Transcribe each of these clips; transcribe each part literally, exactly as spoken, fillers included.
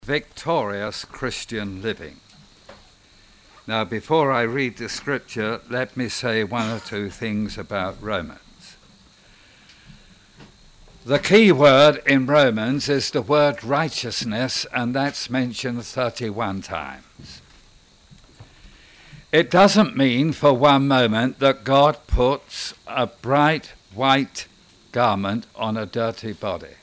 Victorious Christian living. Now, before I read the scripture, let me say one or two things about Romans. The key word in Romans is the word righteousness, and that's mentioned thirty-one times. It doesn't mean for one moment that God puts a bright white garment on a dirty body.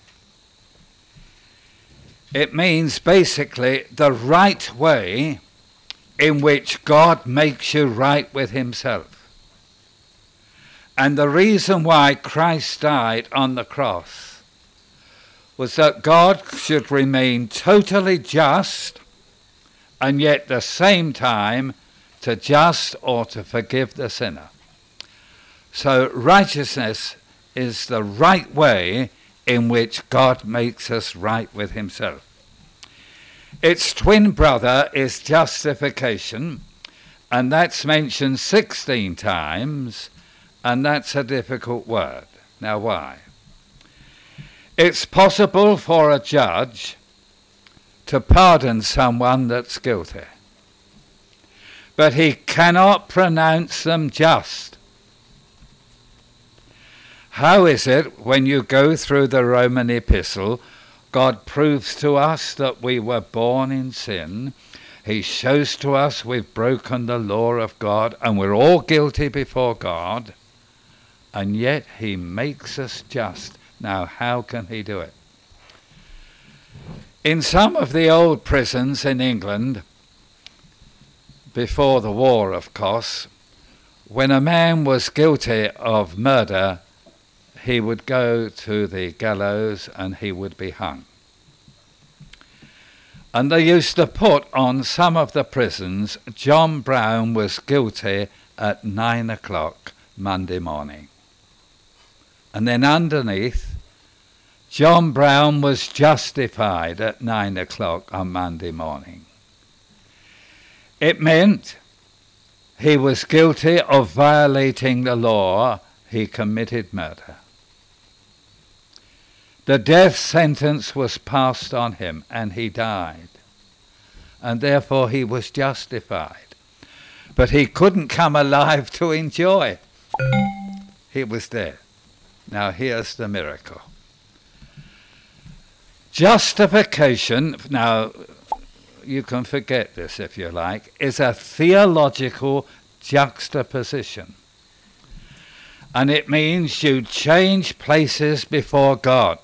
It means basically the right way in which God makes you right with himself. And the reason why Christ died on the cross was that God should remain totally just and yet at the same time to just or to forgive the sinner. So righteousness is the right way in which God makes us right with himself. Its twin brother is justification, and that's mentioned sixteen times, and that's a difficult word. Now why? It's possible for a judge to pardon someone that's guilty, but he cannot pronounce them just. How is it when you go through the Roman epistle, God proves to us that we were born in sin. He shows to us we've broken the law of God and we're all guilty before God. And yet he makes us just. Now, how can he do it? In some of the old prisons in England, before the war, of course, when a man was guilty of murder, he would go to the gallows and he would be hung. And they used to put on some of the prisons, John Brown was guilty at nine o'clock Monday morning. And then underneath, John Brown was justified at nine o'clock on Monday morning. It meant he was guilty of violating the law, he committed murder. The death sentence was passed on him and he died. And therefore he was justified. But he couldn't come alive to enjoy. He was dead. Now here's the miracle. Justification, now you can forget this if you like, is a theological juxtaposition. And it means you change places before God.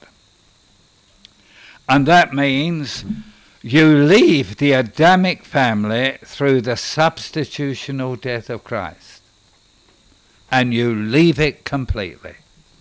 And that means you leave the Adamic family through the substitutional death of Christ. And you leave it completely.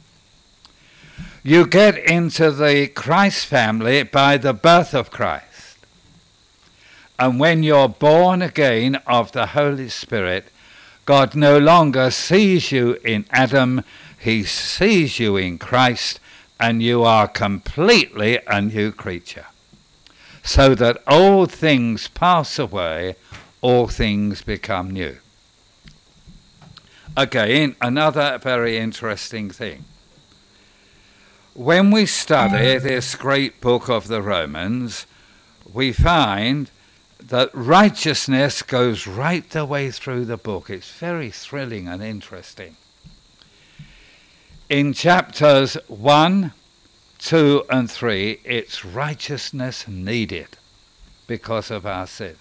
You get into the Christ family by the birth of Christ. And when you're born again of the Holy Spirit, God no longer sees you in Adam, he sees you in Christ, and you are completely a new creature. So that old things pass away, all things become new. Again, another very interesting thing. When we study this great book of the Romans, we find that righteousness goes right the way through the book. It's very thrilling and interesting. In chapters one, two, and three, it's righteousness needed because of our sins.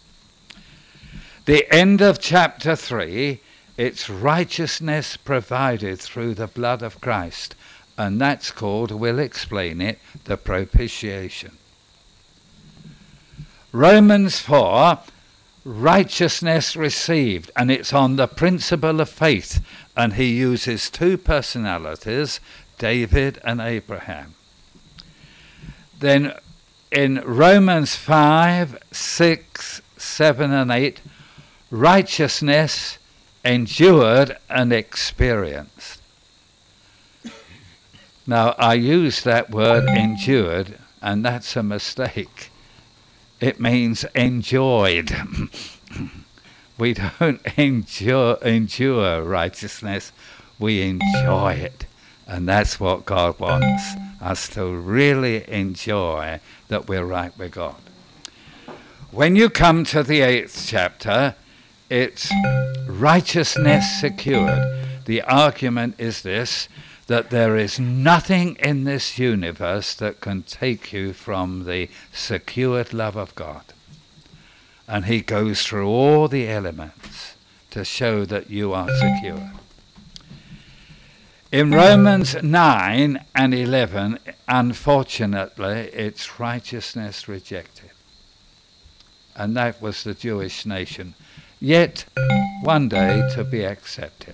The end of chapter three, it's righteousness provided through the blood of Christ, and that's called, we'll explain it, the propitiation. Romans four, righteousness received, and it's on the principle of faith, and he uses two personalities, David and Abraham. Then in Romans five, six, seven and eight, righteousness endured and experienced. Now I use that word endured, and that's a mistake. It means enjoyed. We don't endure, endure righteousness, we enjoy it. And that's what God wants us to really enjoy, that we're right with God. When you come to the eighth chapter, it's righteousness secured. The argument is this, that there is nothing in this universe that can take you from the secured love of God. And he goes through all the elements to show that you are secure. In Romans nine and eleven, unfortunately, it's righteousness rejected. And that was the Jewish nation, yet one day to be accepted.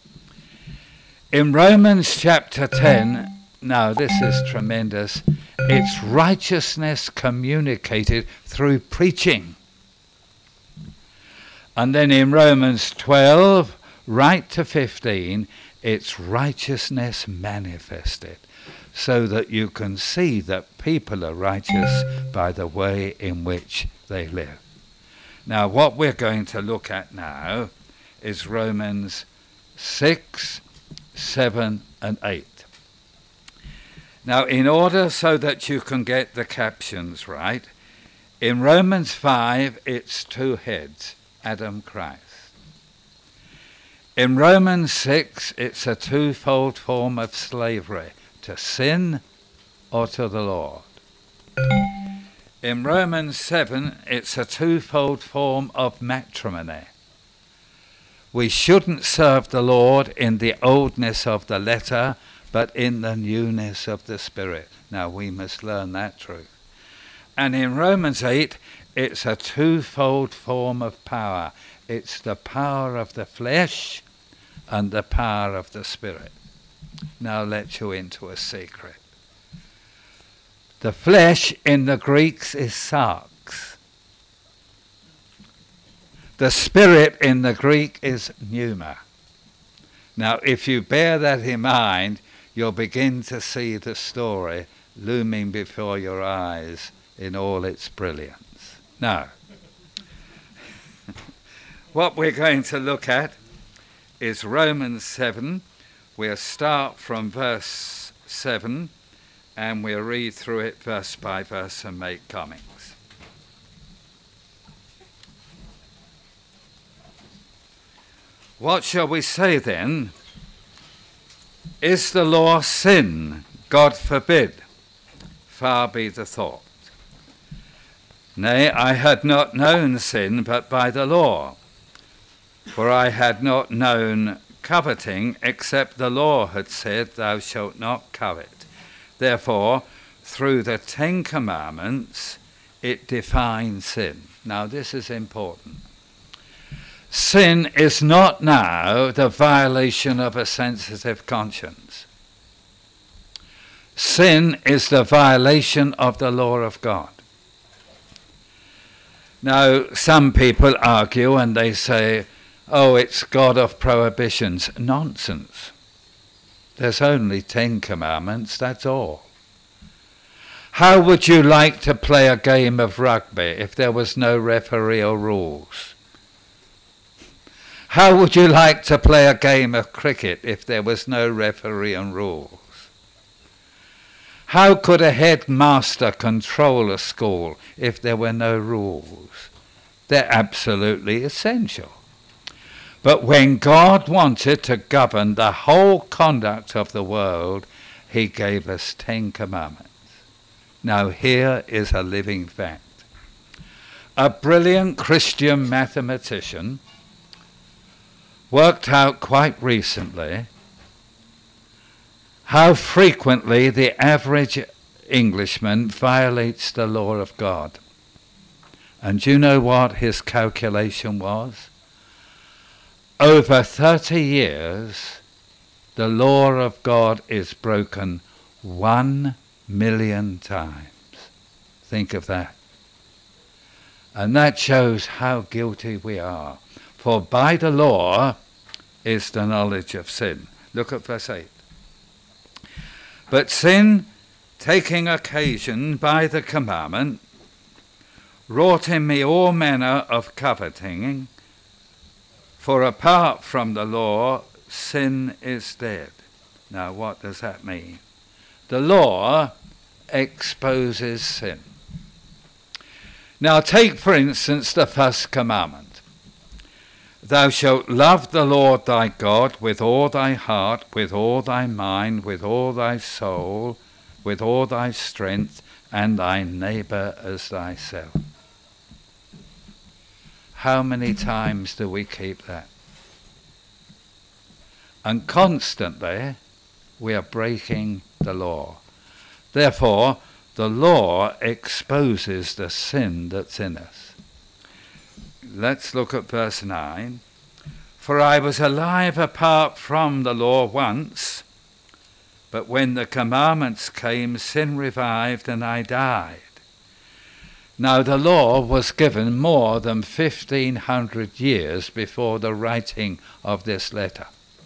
In Romans chapter ten, now this is tremendous, it's righteousness communicated through preaching. And then in Romans twelve, right to fifteen, it's righteousness manifested, so that you can see that people are righteous by the way in which they live. Now, what we're going to look at now is Romans six, seven, and eight. Now, in order so that you can get the captions right, in Romans five, it's two heads, Adam, Christ. In Romans six, it's a twofold form of slavery, to sin or to the Lord. In Romans seven, it's a twofold form of matrimony. We shouldn't serve the Lord in the oldness of the letter, but in the newness of the Spirit. Now, we must learn that truth. And in Romans eight, it's a twofold form of power. It's the power of the flesh and the power of the Spirit. Now let you into a secret. The flesh in the Greeks is sarx. The Spirit in the Greek is pneuma. Now if you bear that in mind, you'll begin to see the story looming before your eyes in all its brilliance. Now, what we're going to look at is Romans seven. We'll start from verse seven and we'll read through it verse by verse and make comments. What shall we say then? Is the law sin? God forbid. Far be the thought. Nay, I had not known sin but by the law. For I had not known coveting, except the law had said, thou shalt not covet. Therefore, through the Ten Commandments, it defines sin. Now, this is important. Sin is not now the violation of a sensitive conscience. Sin is the violation of the law of God. Now, some people argue and they say, oh, it's God of prohibitions. Nonsense. There's only Ten Commandments, that's all. How would you like to play a game of rugby if there was no referee or rules? How would you like to play a game of cricket if there was no referee and rules? How could a headmaster control a school if there were no rules? They're absolutely essential. But when God wanted to govern the whole conduct of the world, he gave us Ten Commandments. Now here is a living fact. A brilliant Christian mathematician worked out quite recently how frequently the average Englishman violates the law of God. And do you know what his calculation was? Over thirty years, the law of God is broken one million times. Think of that. And that shows how guilty we are. For by the law is the knowledge of sin. Look at verse eight. But sin, taking occasion by the commandment, wrought in me all manner of coveting, for apart from the law, sin is dead. Now, what does that mean? The law exposes sin. Now take, for instance, the first commandment. Thou shalt love the Lord thy God with all thy heart, with all thy mind, with all thy soul, with all thy strength, and thy neighbour as thyself. How many times do we keep that? And constantly we are breaking the law. Therefore, the law exposes the sin that's in us. Let's look at verse nine. For I was alive apart from the law once, but when the commandments came, sin revived and I died. Now the law was given more than fifteen hundred years before the writing of this letter.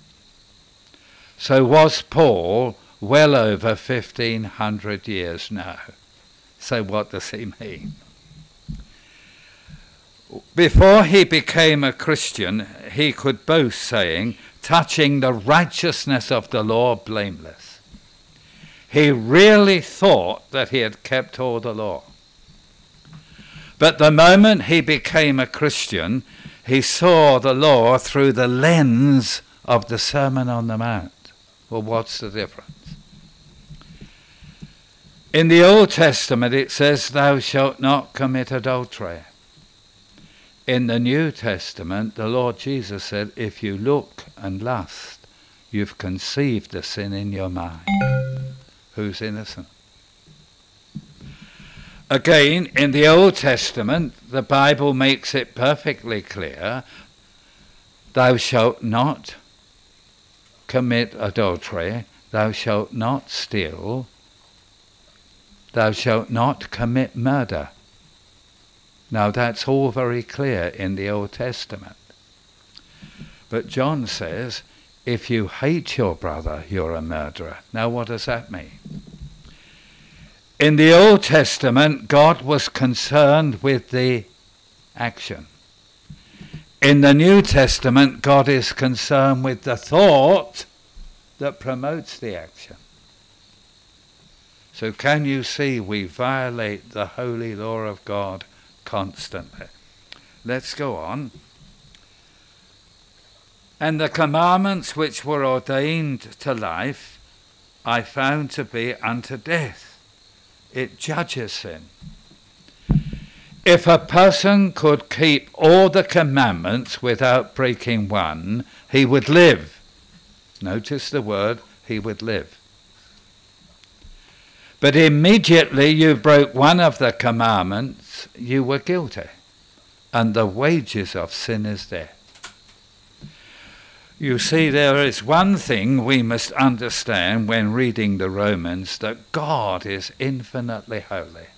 So was Paul well over fifteen hundred years now. So what does he mean? Before he became a Christian, he could boast, saying, touching the righteousness of the law blameless. He really thought that he had kept all the law. But the moment he became a Christian, he saw the law through the lens of the Sermon on the Mount. Well, what's the difference? In the Old Testament it says, thou shalt not commit adultery. In the New Testament, the Lord Jesus said, if you look and lust, you've conceived the sin in your mind. Who's innocent? Again, in the Old Testament, the Bible makes it perfectly clear, thou shalt not commit adultery, thou shalt not steal, thou shalt not commit murder. Now that's all very clear in the Old Testament. But John says, if you hate your brother, you're a murderer. Now what does that mean? In the Old Testament, God was concerned with the action. In the New Testament, God is concerned with the thought that promotes the action. So can you see we violate the holy law of God constantly? Let's go on. And the commandments which were ordained to life, I found to be unto death. It judges sin. If a person could keep all the commandments without breaking one, he would live. Notice the word, he would live. But immediately you broke one of the commandments, you were guilty. And the wages of sin is death. You see, there is one thing we must understand when reading the Romans, that God is infinitely holy.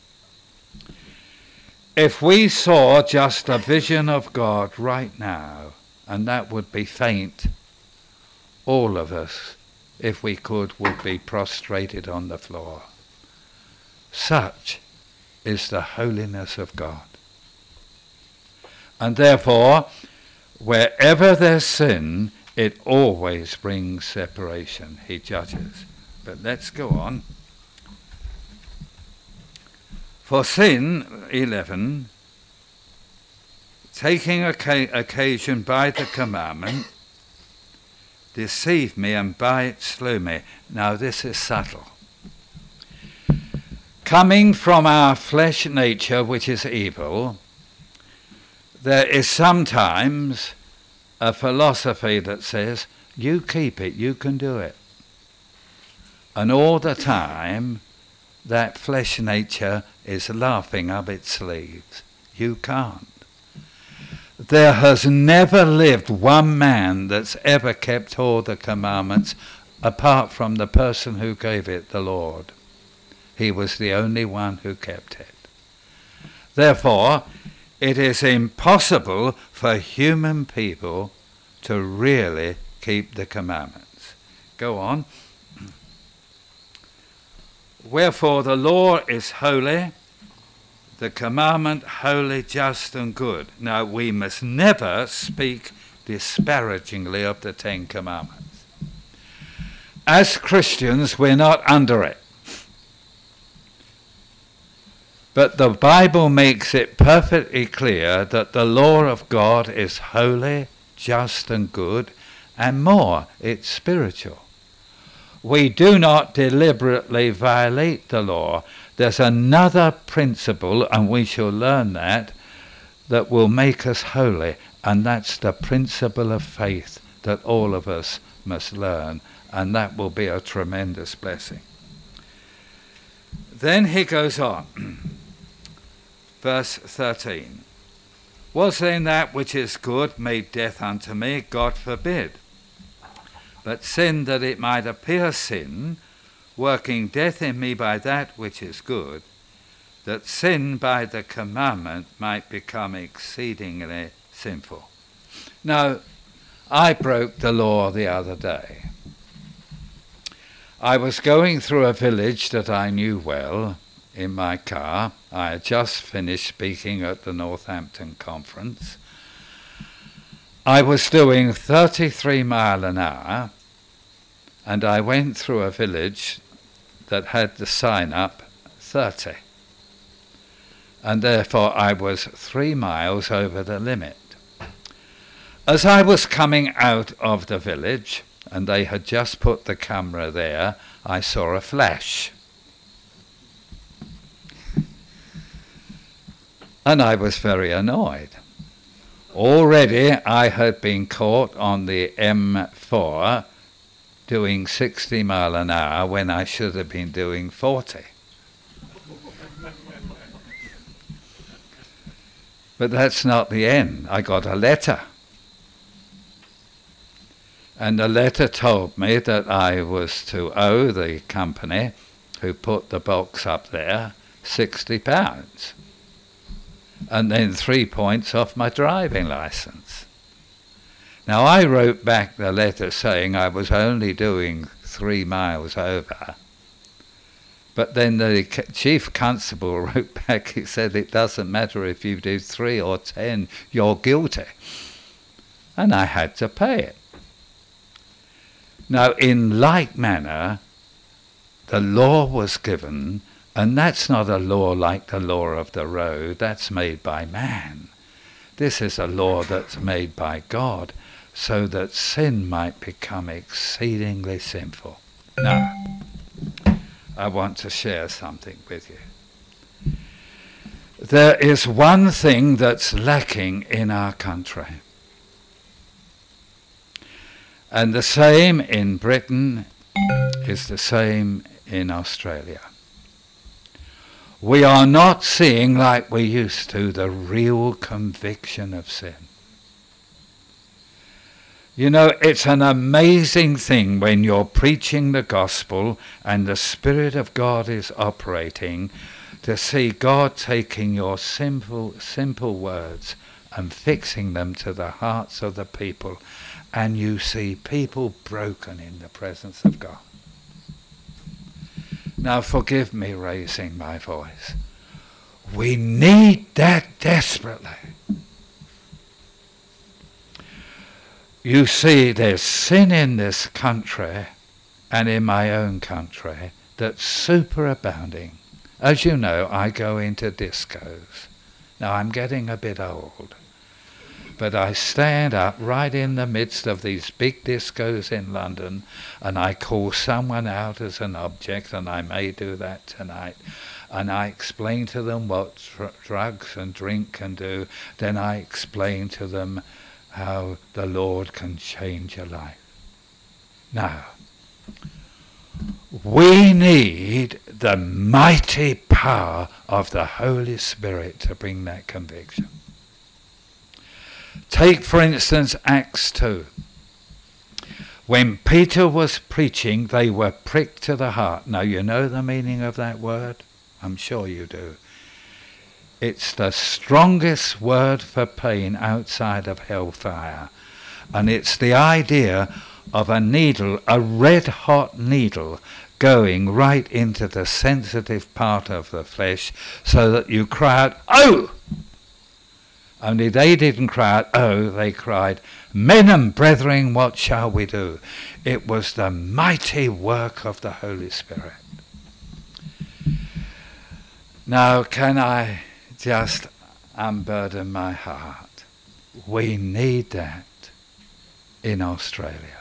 If we saw just a vision of God right now, and that would be faint, all of us, if we could, would be prostrated on the floor. Such is the holiness of God. And therefore, wherever there's sin, it always brings separation. He judges. But let's go on. For sin, eleven, taking oca- occasion by the commandment, deceived me and by it slew me. Now this is subtle. Coming from our flesh nature, which is evil, there is sometimes a philosophy that says, you keep it, you can do it. And all the time, that flesh nature is laughing up its sleeves. You can't. There has never lived one man that's ever kept all the commandments apart from the person who gave it, the Lord. He was the only one who kept it. Therefore, it is impossible for human people to really keep the commandments. Go on. Wherefore the law is holy, the commandment holy, just and good. Now we must never speak disparagingly of the Ten Commandments. As Christians, we're not under it. But the Bible makes it perfectly clear that the law of God is holy, just and good, and more, it's spiritual. We do not deliberately violate the law. There's another principle, and we shall learn that, that will make us holy, and that's the principle of faith that all of us must learn, and that will be a tremendous blessing. Then he goes on, verse thirteen. Was then that which is good made death unto me? God forbid. But sin, that it might appear sin, working death in me by that which is good, that sin by the commandment might become exceedingly sinful. Now, I broke the law the other day. I was going through a village that I knew well in my car. I had just finished speaking at the Northampton conference. I was doing thirty-three mile an hour, and I went through a village that had the sign up thirty. And therefore I was three miles over the limit. As I was coming out of the village, and they had just put the camera there, I saw a flash. And I was very annoyed. Already I had been caught on the M four doing sixty mile an hour when I should have been doing forty. But that's not the end. I got a letter. And the letter told me that I was to owe the company who put the box up there sixty pounds. And then three points off my driving license. Now I wrote back the letter saying I was only doing three miles over. But then the chief constable wrote back, he said it doesn't matter if you do three or ten, you're guilty. And I had to pay it. Now in like manner, the law was given, and that's not a law like the law of the road, that's made by man. This is a law that's made by God, so that sin might become exceedingly sinful. Now, I want to share something with you. There is one thing that's lacking in our country. And the same in Britain is the same in Australia. We are not seeing, like we used to, the real conviction of sin. You know, it's an amazing thing when you're preaching the gospel and the Spirit of God is operating, to see God taking your simple, simple words and fixing them to the hearts of the people, and you see people broken in the presence of God. Now forgive me raising my voice. We need that desperately. You see, there's sin in this country and in my own country that's superabounding. As you know, I go into discos. Now I'm getting a bit old. But I stand up right in the midst of these big discos in London, and I call someone out as an object, and I may do that tonight, and I explain to them what dr- drugs and drink can do. Then I explain to them how the Lord can change your life. Now, we need the mighty power of the Holy Spirit to bring that conviction. Take, for instance, Acts two. When Peter was preaching, they were pricked to the heart. Now, you know the meaning of that word? I'm sure you do. It's the strongest word for pain outside of hellfire. And it's the idea of a needle, a red-hot needle, going right into the sensitive part of the flesh so that you cry out, "Oh!" Only they didn't cry out, "Oh," they cried, "Men and brethren, what shall we do?" It was the mighty work of the Holy Spirit. Now, can I just unburden my heart? We need that in Australia.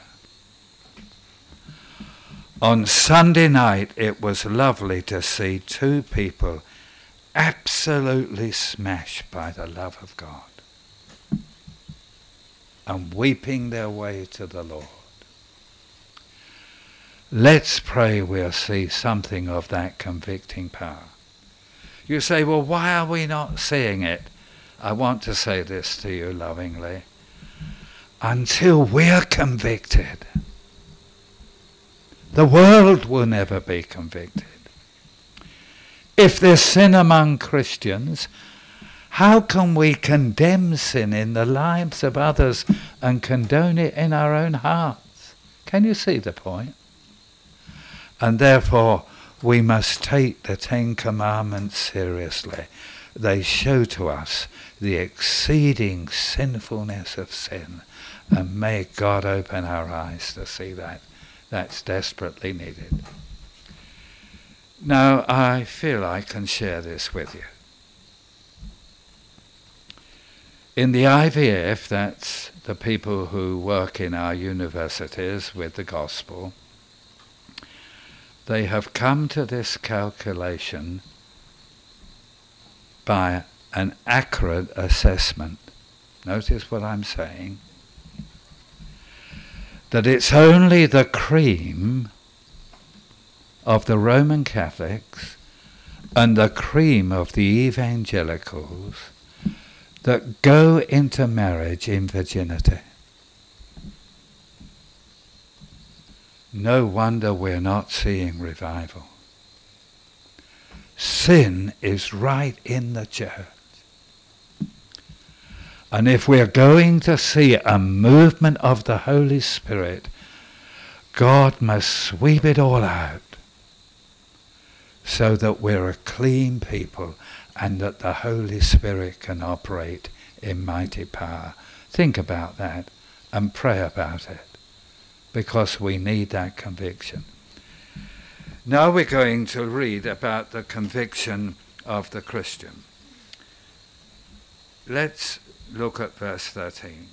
On Sunday night, it was lovely to see two people absolutely smashed by the love of God and weeping their way to the Lord. Let's pray we'll see something of that convicting power. You say, well, why are we not seeing it? I want to say this to you lovingly. Until we're convicted, the world will never be convicted. If there's sin among Christians, how can we condemn sin in the lives of others and condone it in our own hearts? Can you see the point? And therefore, we must take the Ten Commandments seriously. They show to us the exceeding sinfulness of sin. And may God open our eyes to see that. That's desperately needed. Now, I feel I can share this with you. In the I V F, that's the people who work in our universities with the gospel, they have come to this calculation by an accurate assessment. Notice what I'm saying. That it's only the cream of the Roman Catholics and the cream of the evangelicals that go into marriage in virginity. No wonder we're not seeing revival. Sin is right in the church. And if we're going to see a movement of the Holy Spirit, God must sweep it all out so that we're a clean people and that the Holy Spirit can operate in mighty power. Think about that and pray about it, because we need that conviction. Now we're going to read about the conviction of the Christian. Let's look at verse thirteen.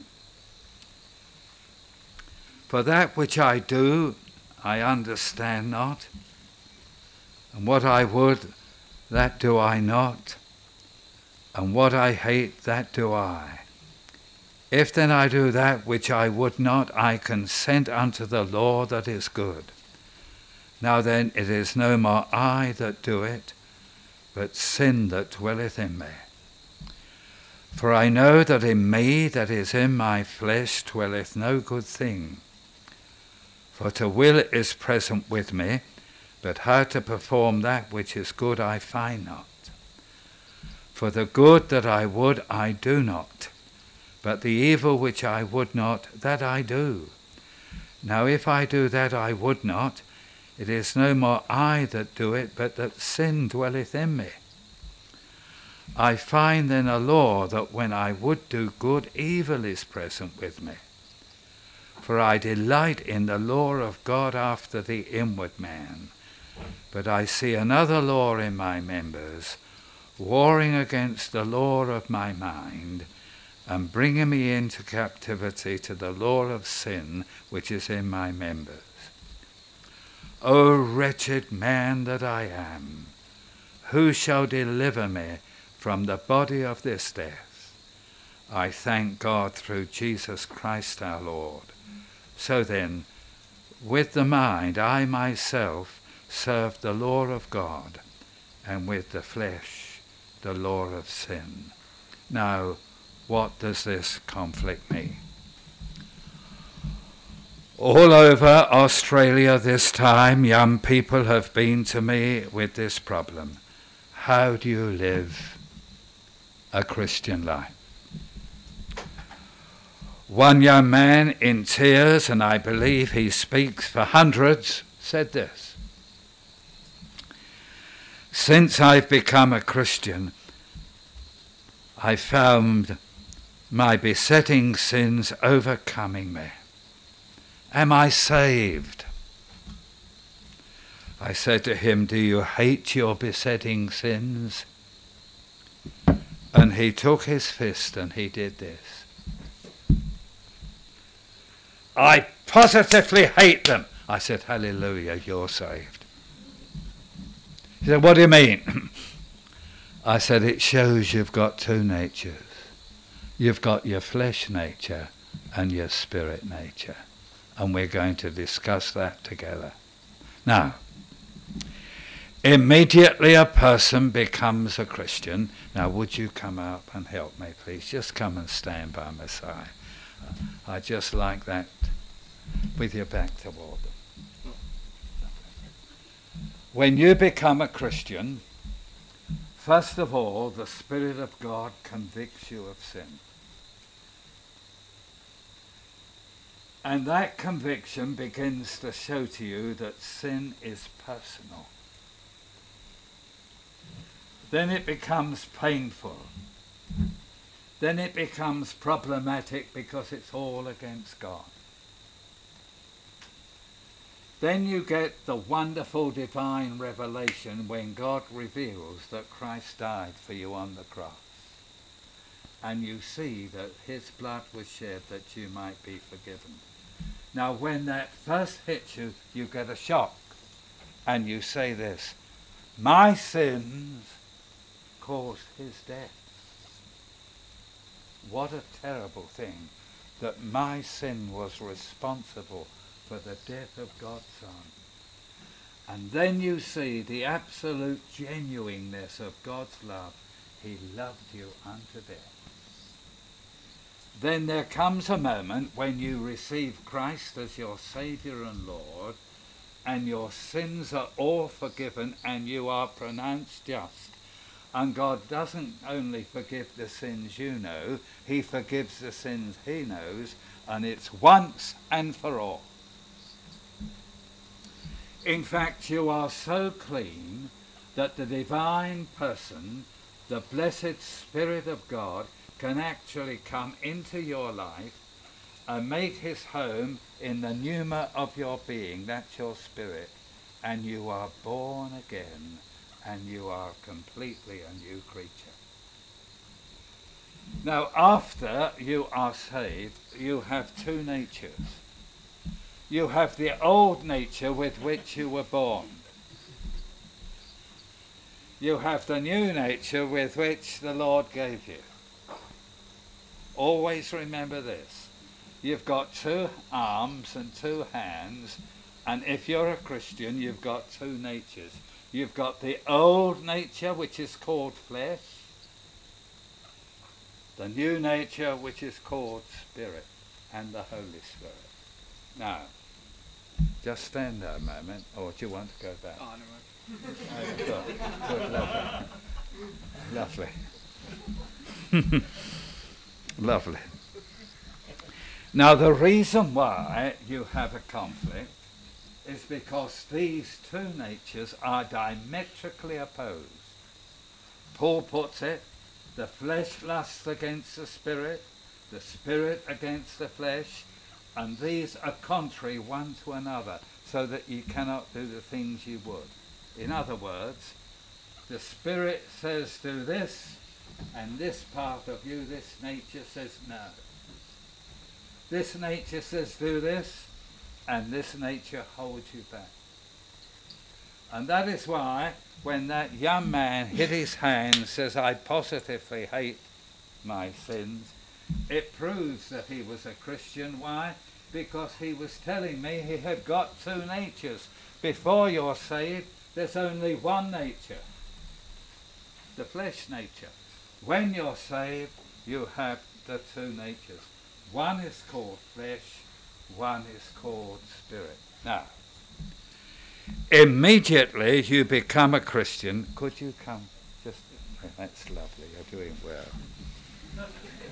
For that which I do, I understand not, and what I would, that do I not, and what I hate, that do I. If then I do that which I would not, I consent unto the law that is good. Now then, it is no more I that do it, but sin that dwelleth in me. For I know that in me, that is in my flesh, dwelleth no good thing. For to will is present with me, but how to perform that which is good I find not. For the good that I would I do not, but the evil which I would not, that I do. Now if I do that I would not, it is no more I that do it, but that sin dwelleth in me. I find then a law that when I would do good, evil is present with me. For I delight in the law of God after the inward man. But I see another law in my members, warring against the law of my mind, and bringing me into captivity to the law of sin which is in my members. O wretched man that I am, who shall deliver me from the body of this death? I thank God through Jesus Christ our Lord. So then, with the mind I myself serve the law of God, and with the flesh the law of sin. Now, what does this conflict mean? All over Australia this time, young people have been to me with this problem. How do you live a Christian life? One young man in tears, and I believe he speaks for hundreds, said this: since I've become a Christian, I found my besetting sins overcoming me. Am I saved? I said to him, do you hate your besetting sins? And he took his fist and he did this. I positively hate them. I said, hallelujah, you're saved. He said, what do you mean? I said, it shows you've got two natures. You've got your flesh nature and your spirit nature. And we're going to discuss that together. Now, immediately a person becomes a Christian. Now, would you come up and help me, please? Just come and stand by my side. I just like that with your back toward them. When you become a Christian, first of all, the Spirit of God convicts you of sin. And that conviction begins to show to you that sin is personal. Then it becomes painful. Then it becomes problematic because it's all against God. Then you get the wonderful divine revelation when God reveals that Christ died for you on the cross. And you see that his blood was shed that you might be forgiven. Now when that first hits you, you get a shock. And you say this, my sins caused his death. What a terrible thing that my sin was responsible for the death of God's Son. And then you see the absolute genuineness of God's love. He loved you unto death. Then there comes a moment when you receive Christ as your Saviour and Lord, and your sins are all forgiven and you are pronounced just. And God doesn't only forgive the sins you know, he forgives the sins he knows, and it's once and for all. In fact, you are so clean that the divine person, the blessed Spirit of God, can actually come into your life and make his home in the pneuma of your being, that's your spirit, and you are born again and you are completely a new creature. Now, after you are saved, you have two natures. You have the old nature with which you were born. You have the new nature with which the Lord gave you. Always remember this. You've got two arms and two hands, and if you're a Christian, you've got two natures. You've got the old nature, which is called flesh, the new nature, which is called Spirit, and the Holy Spirit. Now, just stand there a moment, or do you want to go back? Oh, no, Oh, good, good, lovely. Lovely. Lovely. Now, the reason why you have a conflict is because these two natures are diametrically opposed. Paul puts it, the flesh lusts against the spirit, the spirit against the flesh, and these are contrary one to another, so that you cannot do the things you would. In other words, the spirit says do this, and this part of you, this nature, says no. This nature says do this, and this nature holds you back. And that is why when that young man hit his hand and says, I positively hate my sins, it proves that he was a Christian. Why? Because he was telling me he had got two natures. Before you're saved, there's only one nature, the flesh nature. When you're saved, you have the two natures. One is called flesh, one is called spirit. Now, immediately you become a Christian. Could you come? Just, that's lovely, you're doing well.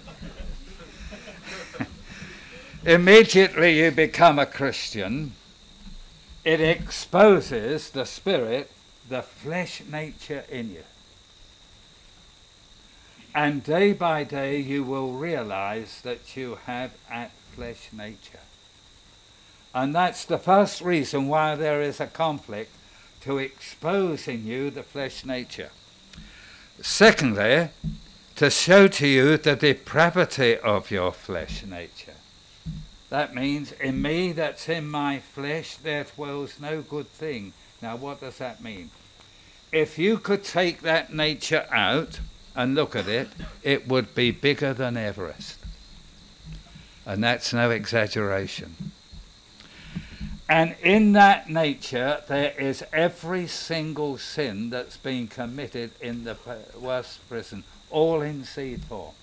Immediately you become a Christian, it exposes the spirit, the flesh nature in you. And day by day you will realize that you have a flesh nature. And that's the first reason why there is a conflict to expose in you the flesh nature. Secondly, to show to you the depravity of your flesh nature. That means in me, that's in my flesh, there dwells no good thing. Now what does that mean? If you could take that nature out and look at it, it would be bigger than Everest. And that's no exaggeration. And in that nature, there is every single sin that's been committed in the worst prison, all in seed form.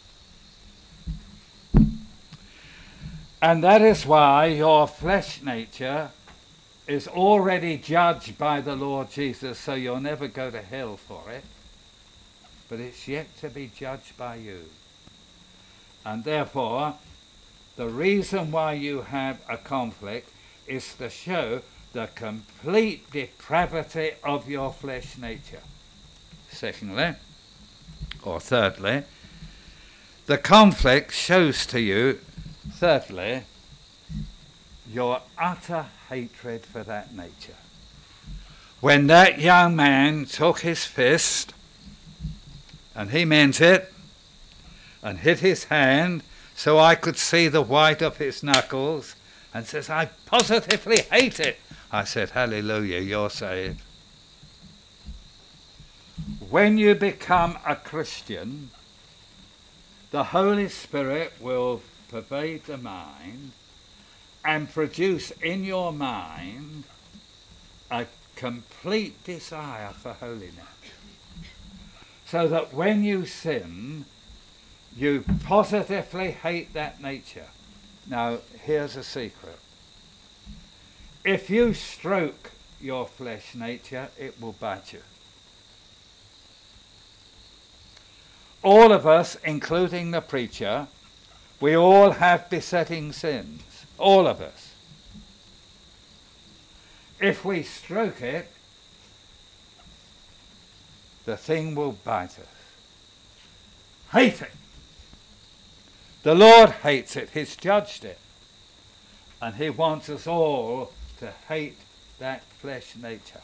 And that is why your flesh nature is already judged by the Lord Jesus, so you'll never go to hell for it. But it's yet to be judged by you. And therefore, the reason why you have a conflict is to show the complete depravity of your flesh nature. Secondly, or thirdly, the conflict shows to you, thirdly, your utter hatred for that nature. When that young man took his fist, and he meant it, and hit his hand so I could see the white of his knuckles, and says, I positively hate it. I said, hallelujah, you're saved. When you become a Christian, the Holy Spirit will pervade the mind and produce in your mind a complete desire for holiness. So that when you sin, you positively hate that nature. Now, here's a secret. If you stroke your flesh nature, it will bite you. All of us, including the preacher, we all have besetting sins. All of us. If we stroke it, the thing will bite us. Hate it. The Lord hates it. He's judged it. And he wants us all to hate that flesh nature.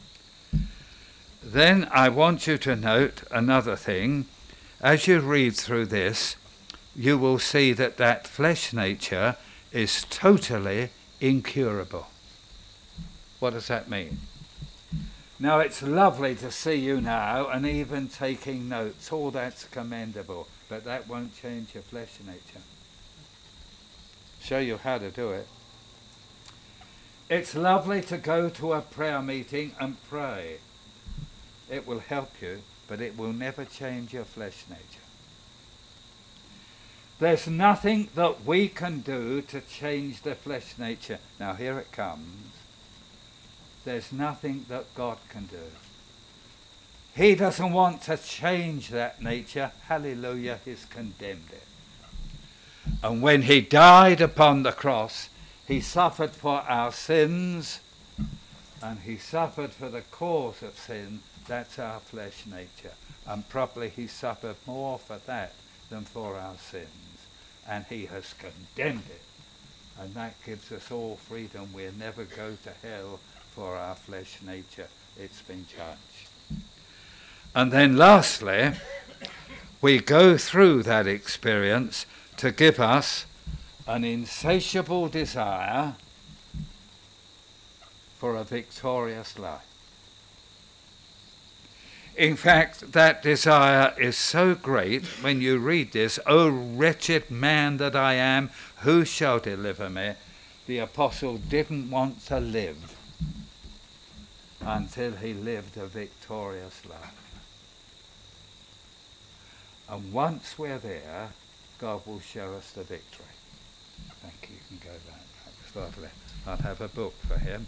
Then I want you to note another thing. As you read through this, you will see that that flesh nature is totally incurable. What does that mean? Now, it's lovely to see you now and even taking notes. All that's commendable. But that won't change your flesh nature. Show you how to do it. It's lovely to go to a prayer meeting and pray. It will help you, but it will never change your flesh nature. There's nothing that we can do to change the flesh nature. Now here it comes. There's nothing that God can do. He doesn't want to change that nature. Hallelujah, he's condemned it. And when he died upon the cross, he suffered for our sins, and he suffered for the cause of sin. That's our flesh nature. And probably he suffered more for that than for our sins. And he has condemned it. And that gives us all freedom. We'll never go to hell for our flesh nature. It's been judged. And then lastly, we go through that experience to give us an insatiable desire for a victorious life. In fact, that desire is so great when you read this, "O wretched man that I am, who shall deliver me?" The apostle didn't want to live until he lived a victorious life. And once we're there, God will show us the victory. Thank you. You can go back. That was lovely. I'll have a book for him.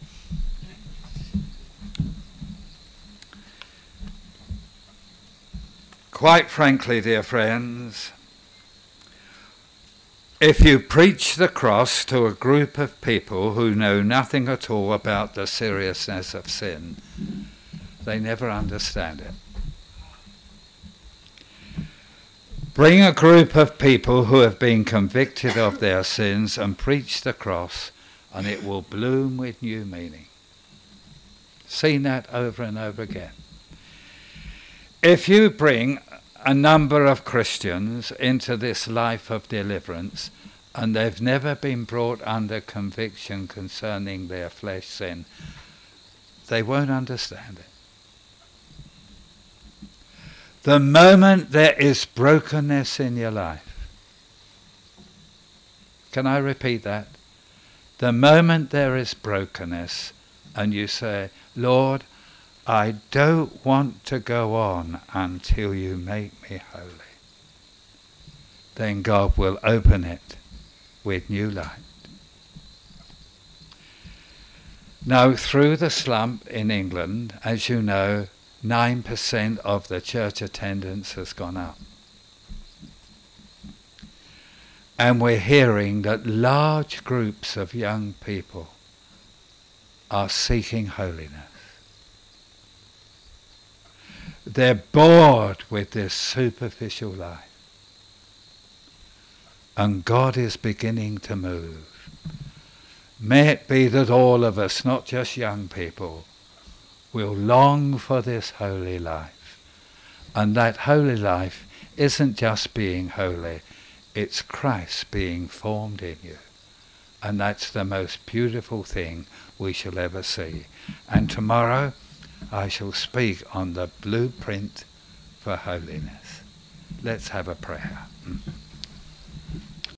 Quite frankly, dear friends, if you preach the cross to a group of people who know nothing at all about the seriousness of sin, they never understand it. Bring a group of people who have been convicted of their sins and preach the cross, and it will bloom with new meaning. Seen that over and over again. If you bring a number of Christians into this life of deliverance and they've never been brought under conviction concerning their flesh sin, they won't understand it. The moment there is brokenness in your life, can I repeat that? The moment there is brokenness and you say, Lord, I don't want to go on until you make me holy, then God will open it with new light. Now, through the slump in England, as you know, nine percent of the church attendance has gone up. And we're hearing that large groups of young people are seeking holiness. They're bored with this superficial life. And God is beginning to move. May it be that all of us, not just young people, will long for this holy life. And that holy life isn't just being holy, it's Christ being formed in you. And that's the most beautiful thing we shall ever see. And tomorrow I shall speak on the blueprint for holiness. Let's have a prayer.